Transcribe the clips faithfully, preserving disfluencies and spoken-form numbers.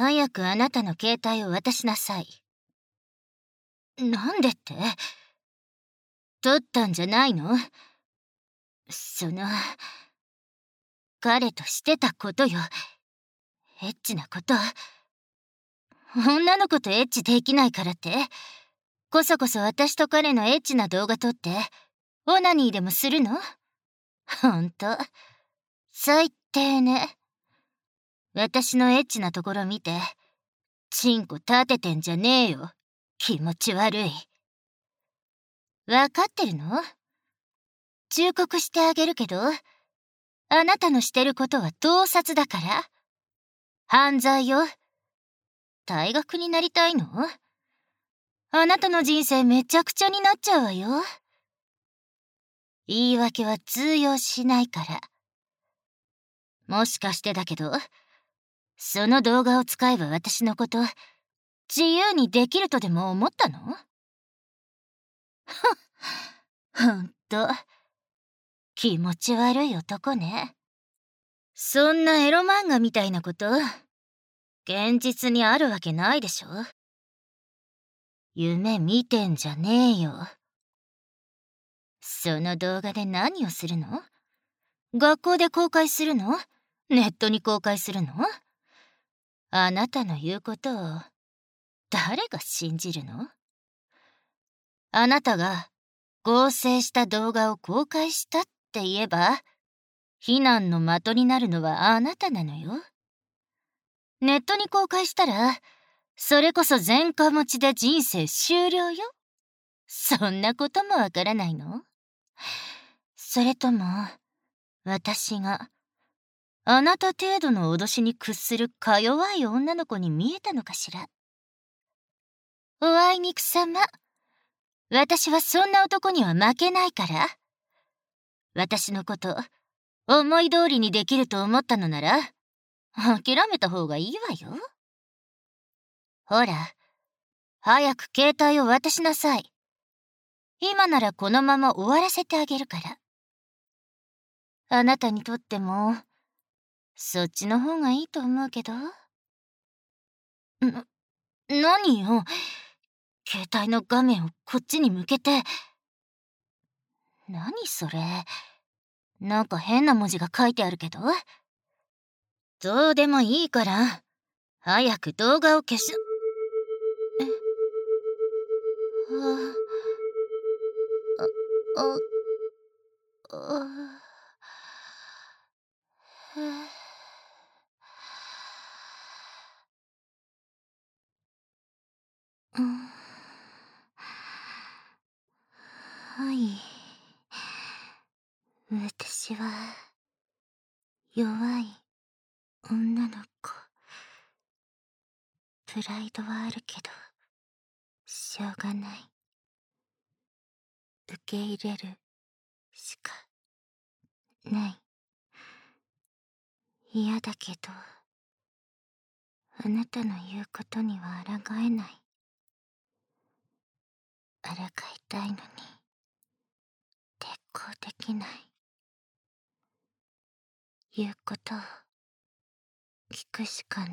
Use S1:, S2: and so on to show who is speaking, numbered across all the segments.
S1: 早くあなたの携帯を渡しなさい。なんでって？取ったんじゃないの？その、彼としてたことよ。エッチなこと。女の子とエッチできないからって、こそこそ私と彼のエッチな動画撮って、オナニーでもするの？ほんと、最低ね。私のエッチなところ見て、チンコ立ててんじゃねえよ。気持ち悪い。わかってるの？忠告してあげるけど、あなたのしてることは盗撮だから。犯罪よ。退学になりたいの？あなたの人生めちゃくちゃになっちゃうわよ。言い訳は通用しないから。もしかしてだけど、その動画を使えば私のこと、自由にできるとでも思ったの？ほんと、気持ち悪い男ね。そんなエロ漫画みたいなこと、現実にあるわけないでしょ。夢見てんじゃねえよ。その動画で何をするの？学校で公開するの？ネットに公開するの？あなたの言うことを誰が信じるの？あなたが合成した動画を公開したって言えば、非難の的になるのはあなたなのよ。ネットに公開したら、それこそ前科持ちで人生終了よ。そんなこともわからないの？それとも、私が、あなた程度の脅しに屈するか弱い女の子に見えたのかしら。おあいにくさま。私はそんな男には負けないから。私のこと、思い通りにできると思ったのなら、諦めた方がいいわよ。ほら、早く携帯を渡しなさい。今ならこのまま終わらせてあげるから。あなたにとっても、そっちの方がいいと思うけど。な、何よ。携帯の画面をこっちに向けて。何それ。なんか変な文字が書いてあるけど。どうでもいいから、早く動画を消し、え、はあ、あ、あ、あ、はあ、うん、はい。私は、弱い女の子。プライドはあるけど、しょうがない。受け入れるしかない。嫌だけど、あなたの言うことには抗えない。抗いたいのに、抵抗できない。言うことを聞くしかない。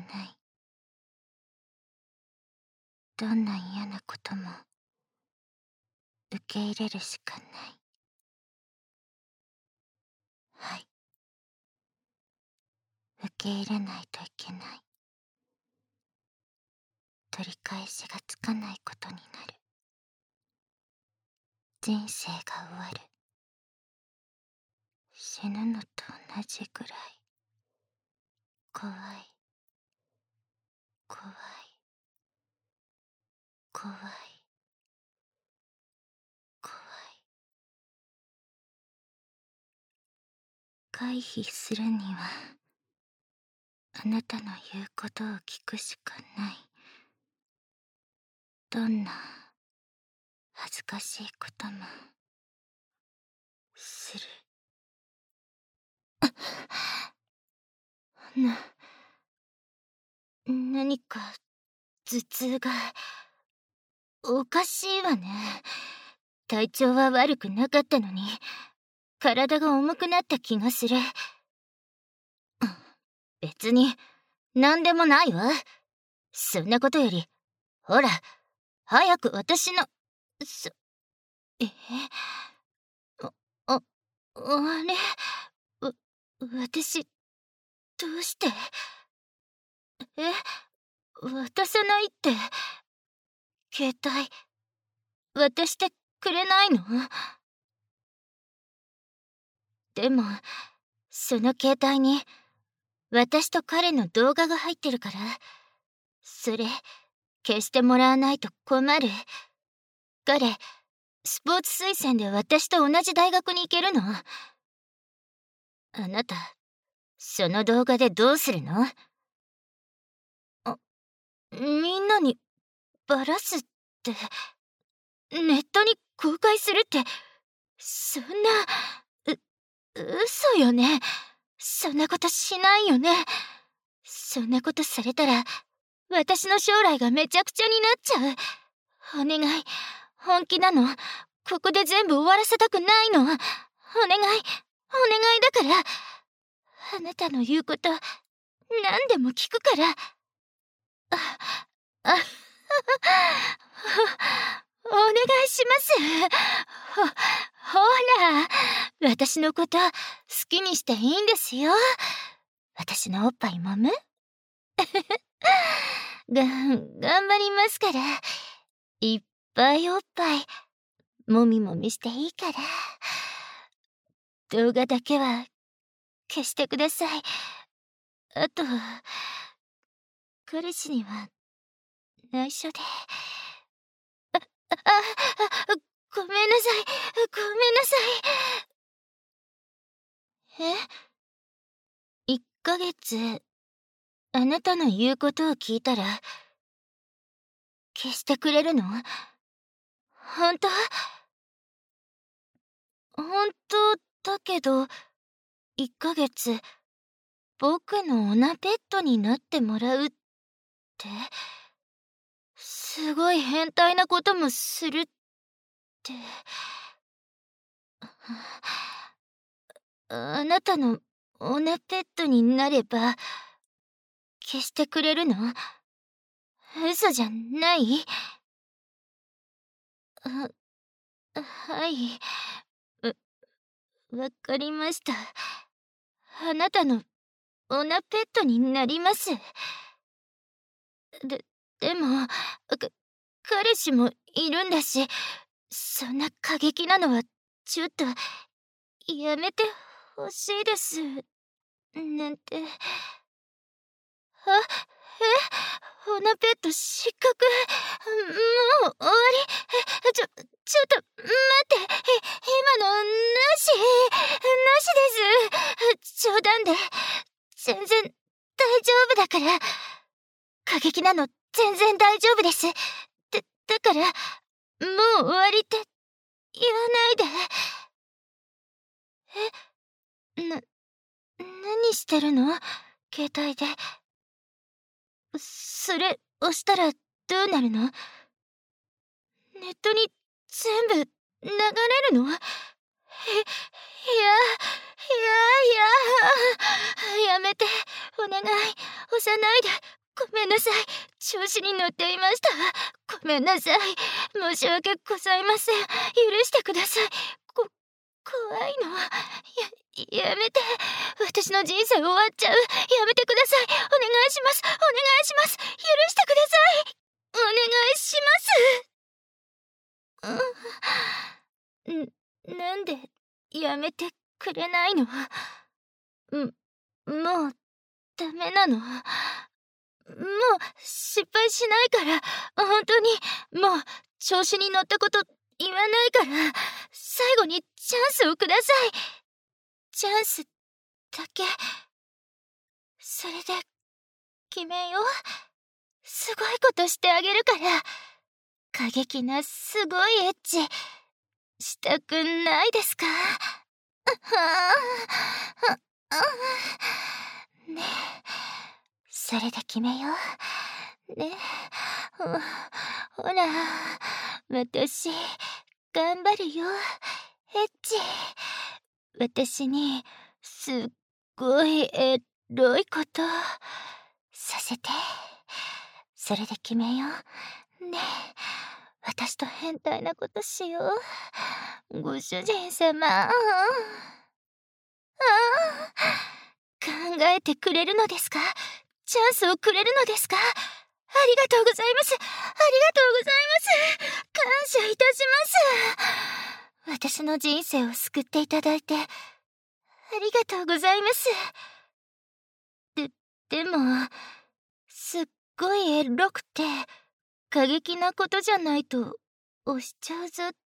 S1: どんな嫌なことも受け入れるしかない。はい。受け入れないといけない。取り返しがつかないことになる。人生が終わる。死ぬのと同じぐらい怖い。怖い。怖い。怖い。回避するには、あなたの言うことを聞くしかない。どんな恥ずかしいこともする。な、何か頭痛がおかしいわね。体調は悪くなかったのに、体が重くなった気がする。別に何でもないわ。 そんなことより、ほら、早く私の、そ、え、あ、あ、あれ、わ、私、どうして、え、渡さないって、携帯、渡してくれないの？でも、その携帯に、私と彼の動画が入ってるから、それ、消してもらわないと困る。彼、スポーツ推薦で私と同じ大学に行けるの？あなた、その動画でどうするの？あ、みんなにバラすって、ネットに公開するって、そんな、う、嘘よね。そんなことしないよね。そんなことされたら、私の将来がめちゃくちゃになっちゃう。お願い、本気なの。ここで全部終わらせたくないの。お願い、お願いだから。あなたの言うこと、何でも聞くから。あ、あ、お願いします。ほ、ほら、私のこと好きにしていいんですよ。私のおっぱい揉む？が、頑張りますから。いっぱいおっぱい、もみもみしていいから。動画だけは消してください。あと、彼氏には内緒で。あ、あ、あ、ごめんなさい。ごめんなさい。え？ いっ ヶ月、あなたの言うことを聞いたら、消してくれるの？ほんと？ほんとだけど、いっかげつ、僕のオナペットになってもらうって、すごい変態なこともするって。あなたのオナペットになれば、消してくれるの？嘘じゃない？あ、はい。わ、わかりました。あなたのオナペットになります。で、でも、か、彼氏もいるんだし、そんな過激なのはちょっとやめてほしいです。なんて。あ、え、オナペット失格。もう終わり。え、ちょ、ちょっと待って。い、今のなし。なしです。冗談で。全然大丈夫だから。過激なの全然大丈夫です。だ、だから、もう終わりって言わないで。え、な、何してるの？携帯で。それ押したらどうなるの？ネットに全部流れるの？え、いや、いや、いや、やめて、お願い、押さないで。ごめんなさい。調子に乗っていました。ごめんなさい。申し訳ございません。許してください。こ、怖いの。や、やめて。私の人生終わっちゃう。やめてください。お願いします。お願いします。許してください。お願いします。ん、なんで、やめてくれないの？ん、もう、ダメなの？もう、失敗しないから、本当に、もう、調子に乗ったこと言わないから、最後にチャンスをください。チャンスだけ。それで、決めよう。すごいことしてあげるから。過激なすごいエッチ、したくないですか？ねえ、それで決めよう。ねえ、ほ、ほら、私、頑張るよ。エッチ。私に、すっごいエロいこと、させて、 それで決めよう。ねえ、私と変態なことしよう。ご主人様。ああ、考えてくれるのですか？チャンスをくれるのですか？ありがとうございます。ありがとうございます。感謝いたします。私の人生を救っていただいて、ありがとうございます。で、でも、すっごいエロくて、過激なことじゃないと、押しちゃうぞって。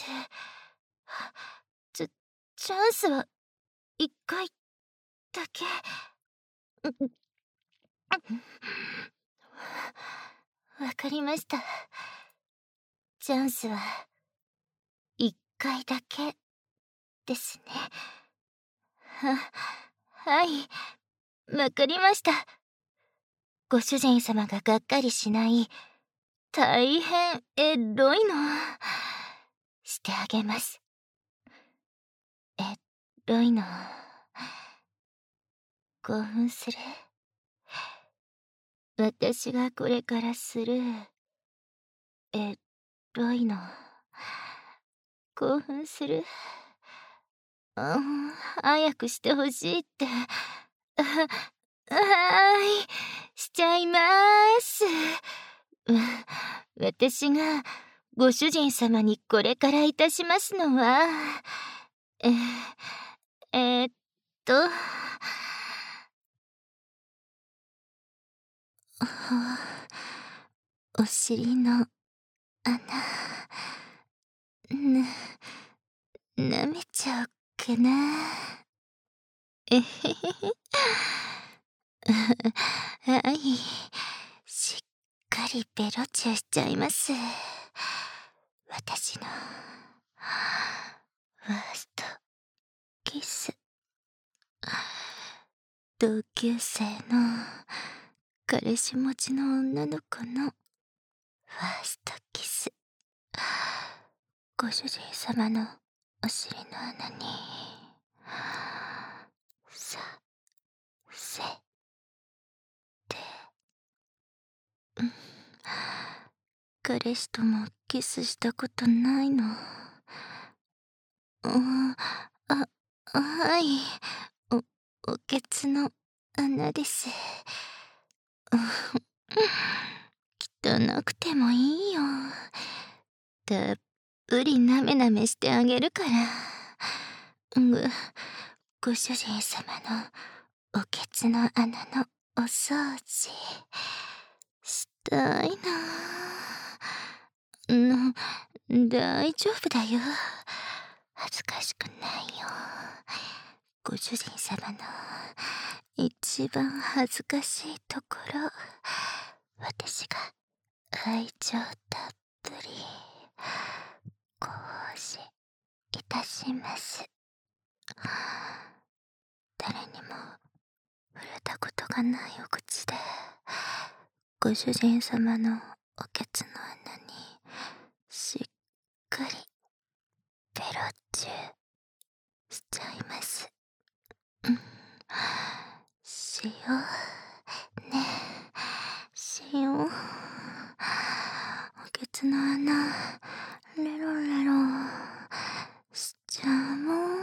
S1: チャ、チャンスは、一回だけ。わかりました。チャンスは、一回だけ、ですね。は、はい。わかりました。ご主人様ががっかりしない、大変エロいの、してあげます。エロいの、興奮する。私がこれからする、エロいの、興奮する。うん、早くしてほしいって。あ、はーい、しちゃいまーす。私がご主人様にこれからいたしますのは、え、えーっと、お尻の穴、な、舐めちゃおっかな。えへへへ。はい。しっかりベロチューしちゃいます。私の、ファーストキス。同級生の彼氏持ちの女の子のファーストキス。ご主人様のお尻の穴に、さ、せ、て、うん。彼氏ともキスしたことないの。うん、あ、はい。お、おけつの穴です。汚くてもいいよ。たっぷりなめなめしてあげるから。ご、ご主人様のおけつの穴のお掃除、したいな。の、大丈夫だよ。恥ずかしくないよ。ご主人様の一番恥ずかしいところ、私が愛情たっぷり行使いたします。誰にも触れたことがないお口で、ご主人様のおけつの穴にしっかりベロチューしちゃいます。うん、しようね、しよう。おけつの穴レロレロしちゃうも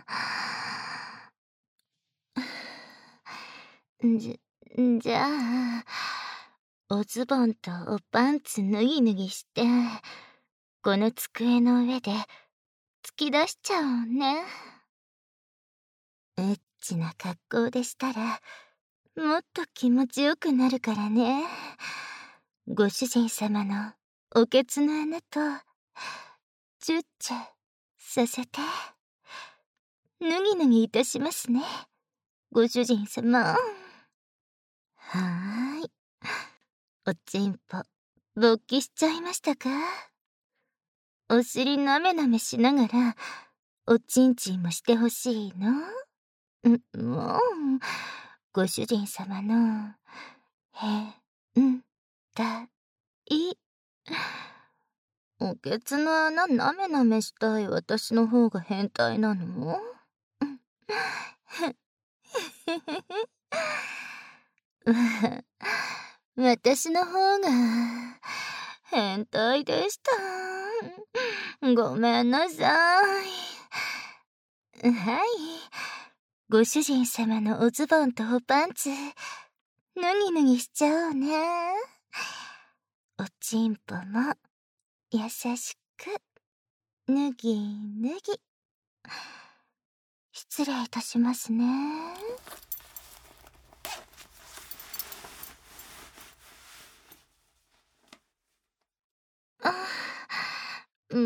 S1: ん。じじゃあ、おズボンとおパンツ脱ぎ脱ぎして、この机の上で突き出しちゃおうね。エッチな格好でしたら、もっと気持ちよくなるからね。ご主人様のおけつの穴と、チュッチュさせて、脱ぎ脱ぎいたしますね。ご主人様。はーい。おちんぽ、勃起しちゃいましたか？お尻なめなめしながら、おちんちんもしてほしいの？ん、もう、ご主人様の、へん、た、い。おけつの穴なめなめしたい私の方が変態なの？ 私の方が変態でした。ごめんなさい。はい。ご主人様のおズボンとおパンツ、脱ぎ脱ぎしちゃおうね。おちんぽも優しく脱ぎ脱ぎ。失礼いたしますね。あ、うん、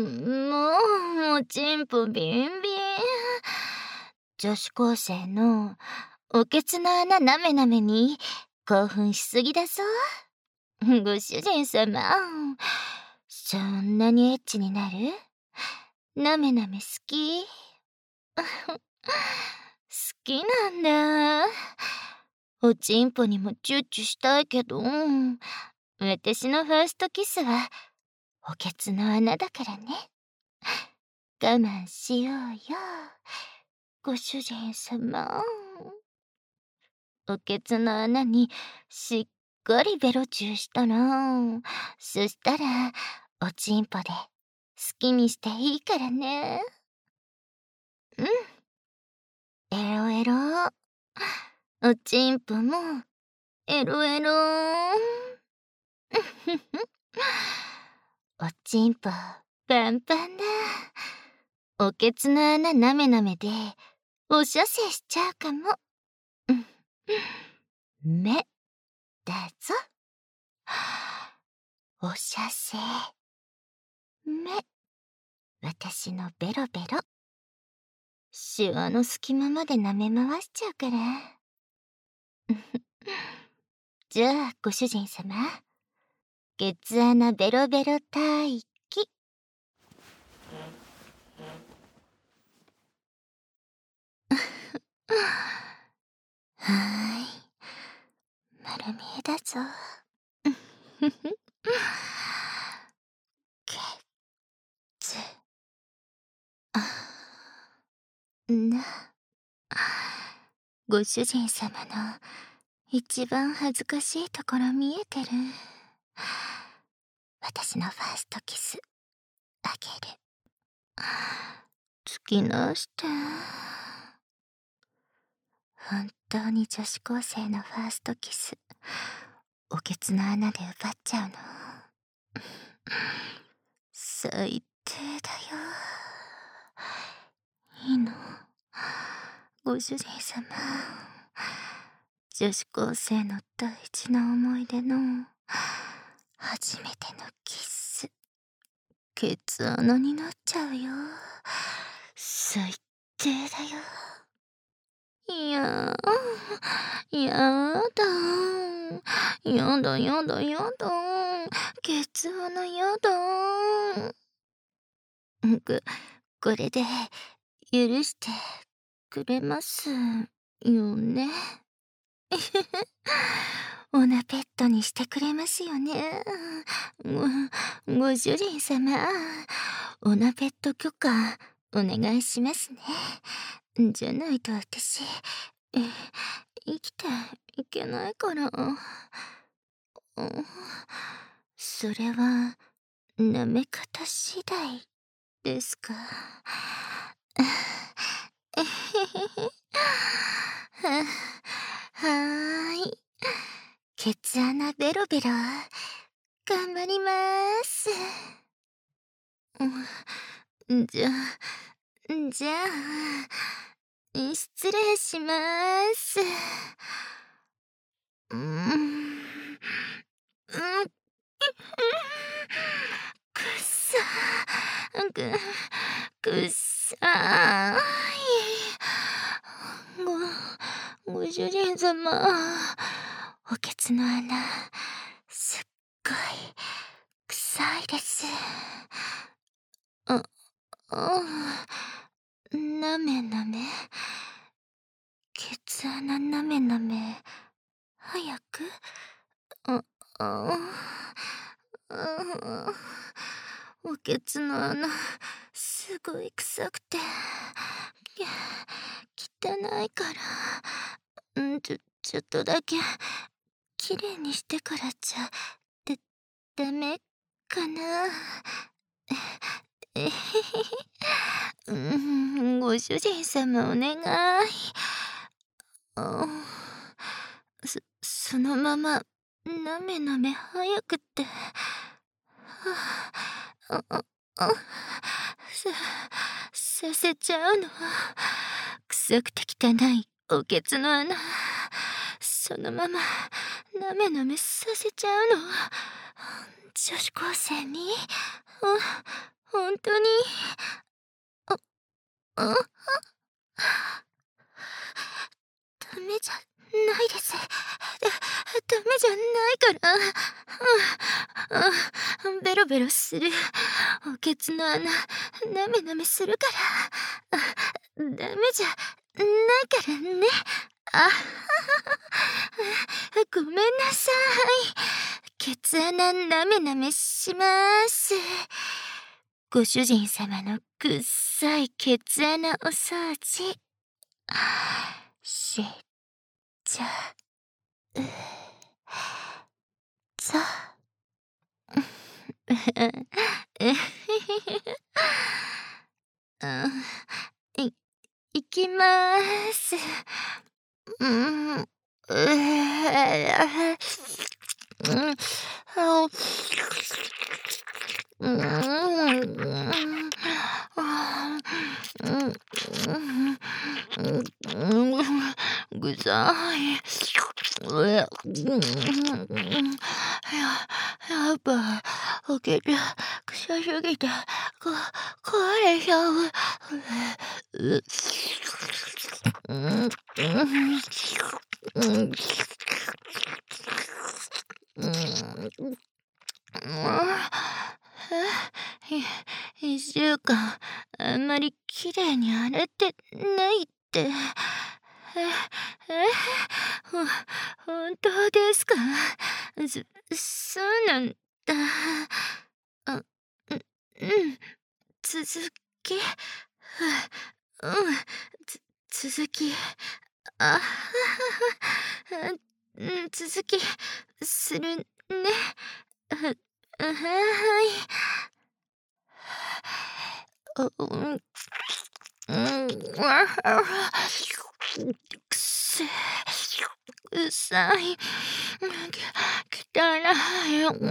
S1: もう、おちんぽビンビン。女子高生のおけつの穴なめなめに興奮しすぎだぞ。ご主人様、そんなにエッチになる？なめなめ好き？好きなんだ。おちんぽにもチュッチュしたいけど、私のファーストキスはおけつの穴だからね。我慢しようよ、ご主人様。おけつの穴にしっかりベロチューしたら、そしたらおちんぽで好きにしていいからね。うん。エロエロ。おちんぽもエロエロ。おちんぽパンパンだ。おけつの穴なめなめでお射精しちゃうかも。目だぞ。お射精。目。私のベロベロ。シワの隙間まで舐め回しちゃうから。じゃあ、ご主人様。ケツ穴ベロベロ待機。はーい。丸見えだぞ。ケツ。な。ご主人様の一番恥ずかしいところ見えてる。私のファーストキスあげる。突き直して。本当に女子高生のファーストキスおけつの穴で奪っちゃうの？最低だよ。いいの？ご主人様。女子高生の大事な思い出の初めてのキス、ケツ穴になっちゃうよ。最低だよ。いやー、やだー。やだやだやだー。ケツ穴やだー。こ、これで許してくれますよね。オナペットにしてくれますよね。ご、ご主人様、オナペット許可お願いしますね。じゃないと私、え、生きていけないから。それは、舐め方次第ですか。はーい。ケツ穴ベロベロ、頑張りまーす。じゃ、じゃあ、失礼しまーす。うん。くっさー。く、くっさーい。ご、ご主人様。おけつの穴、すっごい、臭いです。あ、あ、なめなめ。ケツ穴なめなめ。早く。あ、あ、あ、おけつの穴、すごい臭くて、汚いから、んちょ、ちょっとだけ、 きれいにしてからじゃ、だ、ダメかな。えへへへ。うーん、ご主人様お願い。あそ、そのまま、なめなめ早くって。はあ、あ、あ、さ、させちゃうの。臭くて汚いおけつの穴。そのまま、なめなめさせちゃうの。女子高生に、ほ、ほんとに。あ、あ、ダメじゃないです。だ、ダメじゃないから。あ、あ、ベロベロする。おけつの穴、なめなめするから。あ、ダメじゃないからね。あ、ごめんなさい。ケツ穴なめなめします。ご主人様のくっさいケツ穴お掃除。しちゃうぞ。い、いきまーす。うん、ううん、あうん、あうん、うん、ぐさい。うや、やっぱ、おけて、臭すぎて、こ、壊れちゃう。う、うん、うん、うん、うん、い、一週間、あんまりきれいに洗ってないって。え、え、ほ、本当ですか？そ、そうなんだ。あ、う、うん、続き、うん、つ、続き、あ、うん、続き、するね。は、はい。う、うん、うん、あ、くせ、うさい、き、汚い、うん、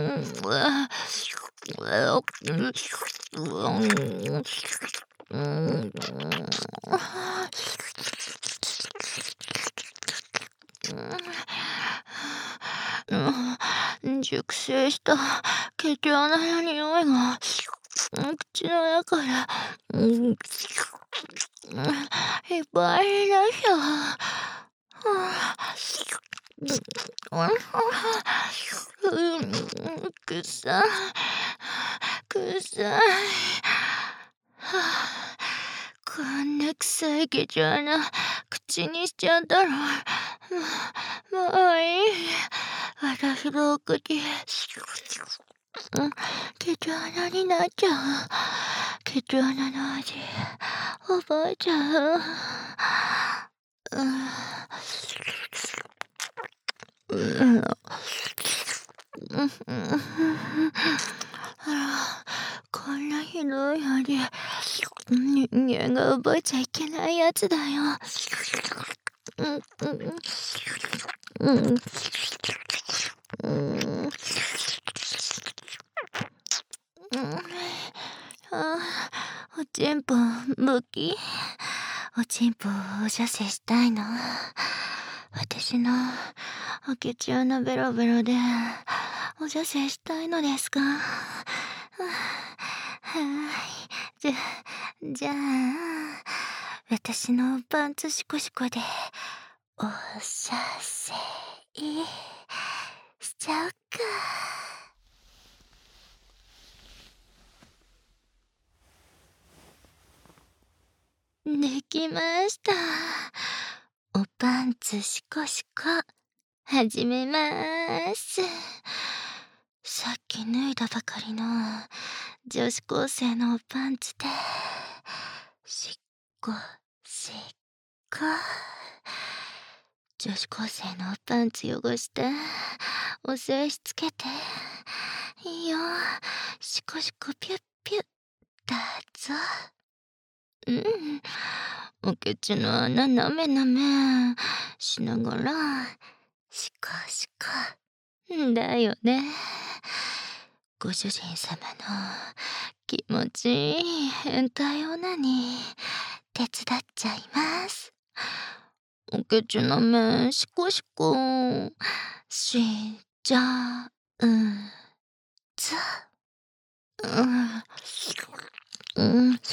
S1: わ、うん、うん、うん、熟成したケチ穴の匂いが、口の中で、うん、いっぱいになっちゃう。うん、くさい、くさい。こんな臭いケチ穴、口にしちゃったら、もう、もういい。私のお口、うん、ケチ穴になっちゃう。ケチ穴の味、覚えちゃう。うん、うん、うん、あら、こんなひどい味、人間が覚えちゃいけないやつだよ。うん、うん、うん、うん、うん、あ、おちんぽむき、おちんぽをお射精したいの。私のおけち穴ベロベロでお射精したいのですか？はーい。じゃ、じゃあ、私のパンツシコシコでお射精しちゃうか。できました。おパンツシコシコ、始めまーす。さっき脱いだばかりの女子高生のおパンツで、しっこしっこ。 女子高生のパンツ汚してお精子つけていいよ、シコシコピュッピュッだぞ。うん、おけちの穴なめなめしながらシコシコだよね。ご主人様の気持ちいい変態オナに手伝っちゃいます。おけちなめシコシコしちゃうぞ。うんうんうん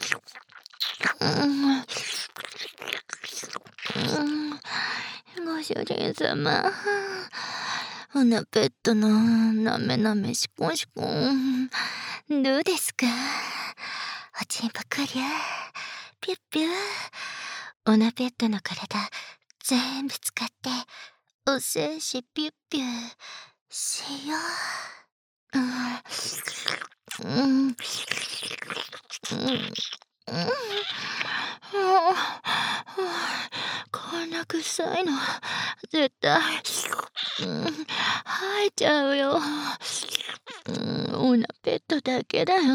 S1: ご主人様、おなペットのなめなめしこしこどうですか？おちんぽくりゅピュッピュおなペットの体全部使ってお精子ピュッピュしよう。うんうんうんこんな臭いの絶対、うん、吐いちゃうよ。うん、おなペットだけだよ。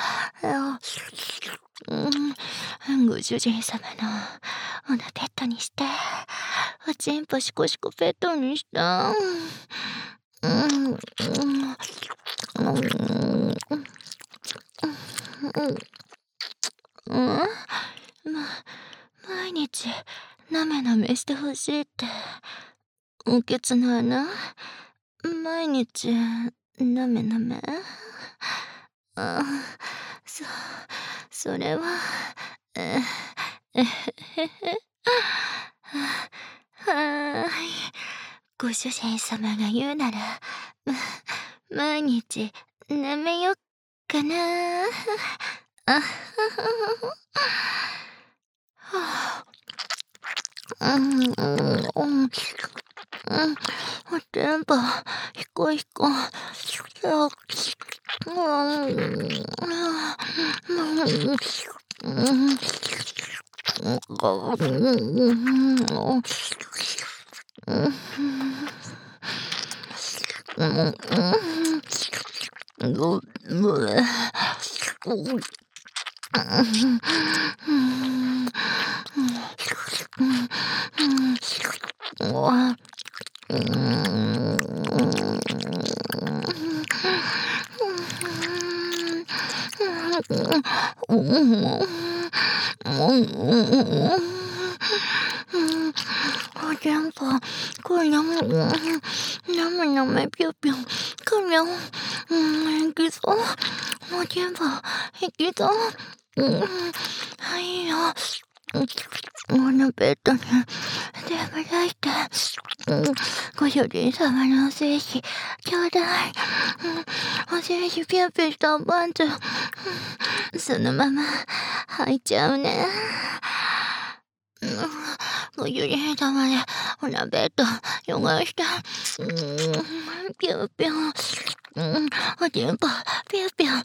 S1: うん、ご主人様のおなペットにして、おちんぽシコシコペットにした。うんうんうんうん、ま、毎日なめなめしてほしいっておけつの穴毎日なめなめあそそれはええへへはーいご主人様が言うなら毎日なめよっかなあはうんうんうんうん電波ひこひこおちんぽこりゃなめなめぴょぴょこりゃいきそうおちんぽいきそういいよおなペットに手ぶらいてご主人様のお精子ちょうだいお精子ピュッピュしたパンツそのまま履いちゃうねご主人様でおなペット汚してピュッピュおちんぽピュッピュ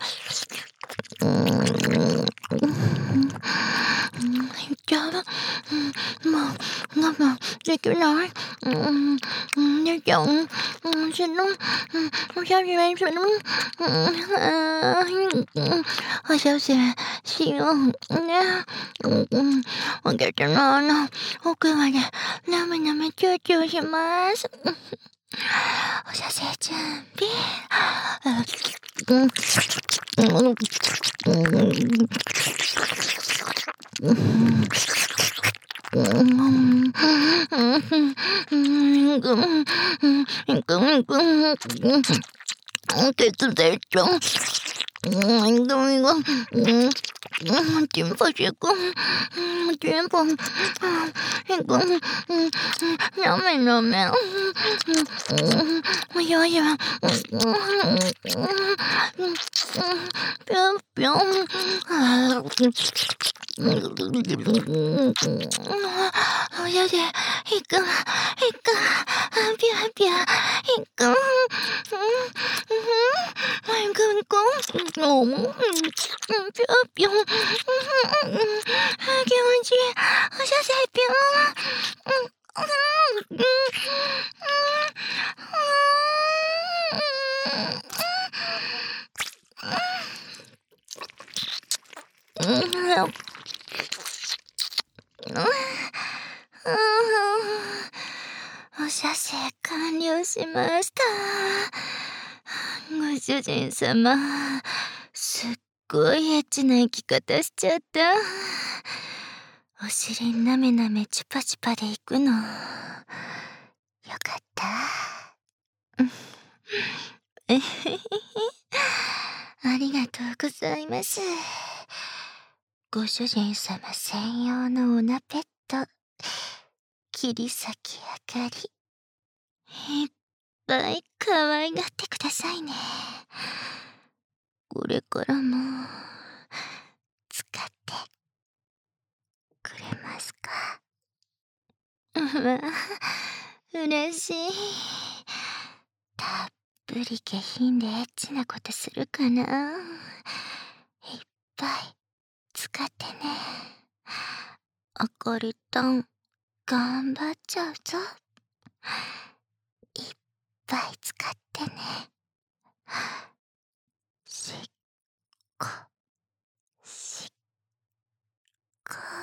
S1: いっちゃうもう我慢できないできゃうしのおしゃれするおしゃれしようねおけちのあの奥までなめなめチューチューしますおしゃせ準備鉄でちょうんごめんごめんチンポシコチンポシコなめなめおややぴょんぴょんおやでひくひくぴゃぴゃひくひくぴょんぴょん気持ちいいおしゃせぴょんお射精完了しました。ご主人様、すっごいエッチな生き方しちゃった。お尻なめなめチュパチュパで行くの。よかった。えへへへ。ありがとうございます。ご主人様専用のオナペット、切り裂きあかり。いっぱい可愛がってくださいね。これからも使ってくれますか？うわ、嬉しい。たっぷり下品でエッチなことするかな。いっぱい使ってね。あかりたん、頑張っちゃうぞ。いっぱい使ってね。しっこ、しっこ。